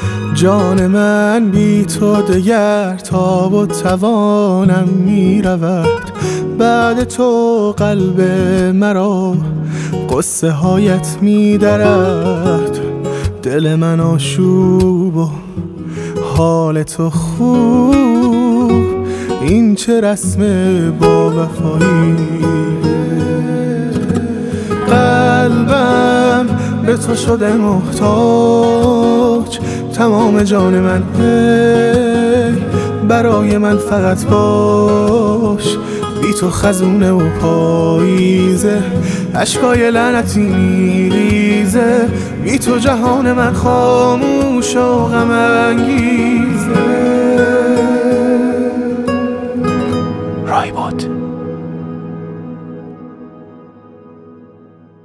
جان من بی تو دگر تاب و توانم می رود. بعد تو قلب مرا قصه هایت می درد. دل من آشوب و حال تو خوب، این چه رسم با وفایی. قلبم به تو شده محتاج، تمام جان من هی برای من فقط باش. بی تو خزونه و پاییزه، اشکای لعنتی میریزه. بی تو جهان من خاموش و غم انگیزه. رایبود